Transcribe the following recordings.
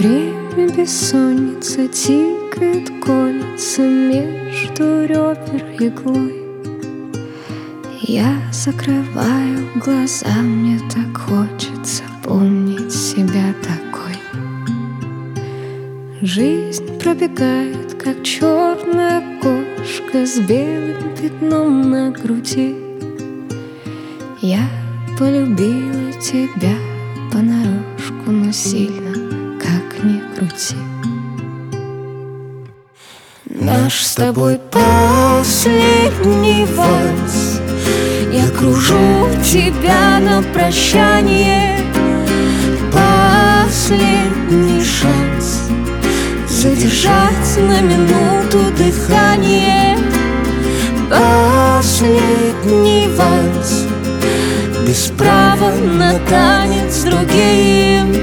Время бессонница тикает, колется между ребер иглой. Я закрываю глаза, мне так хочется помнить себя такой. Жизнь пробегает, как черная кошка с белым пятном на груди. Я полюбила тебя понарошку, но сильно, как ни крути. Наш с тобой последний вальс. Я кружу тебя на прощание. Последний шанс задержать на минуту дыхание. Последний вальс, без права на танец с другим.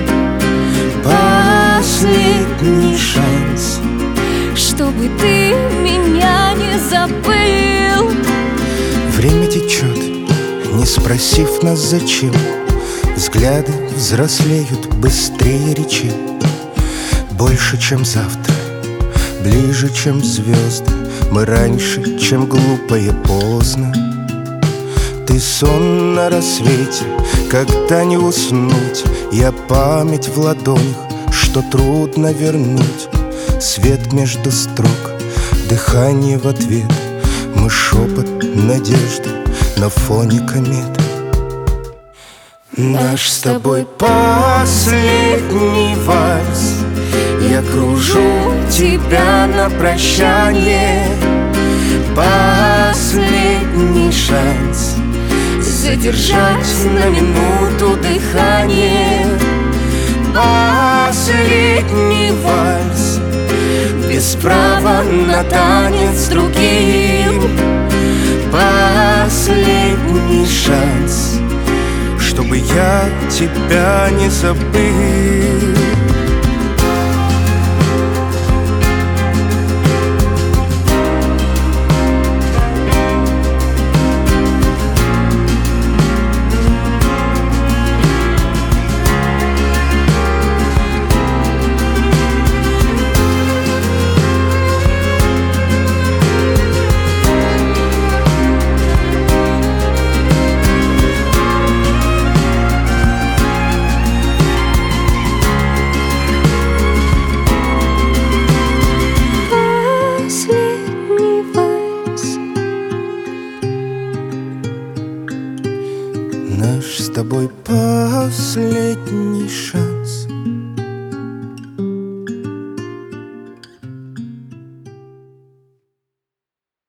Последний шанс, чтобы ты меня не забыл. Время течет, не спросив нас зачем. Взгляды взрослеют быстрее речей. Больше, чем завтра, ближе, чем звезды. Мы раньше, чем глупо и поздно. Ты сон на рассвете, когда не уснуть. Я память в ладонях, что трудно вернуть. Свет между строк, дыхание в ответ. Мы шепот надежды на фоне комет. Наш с тобой последний вальс. Я кружу тебя на прощание. Последний шанс задержать на минуту дыхание. Последний вальс, без права на танец с другим. Последний шанс, чтобы я тебя не забыл. Наш с тобой последний шанс.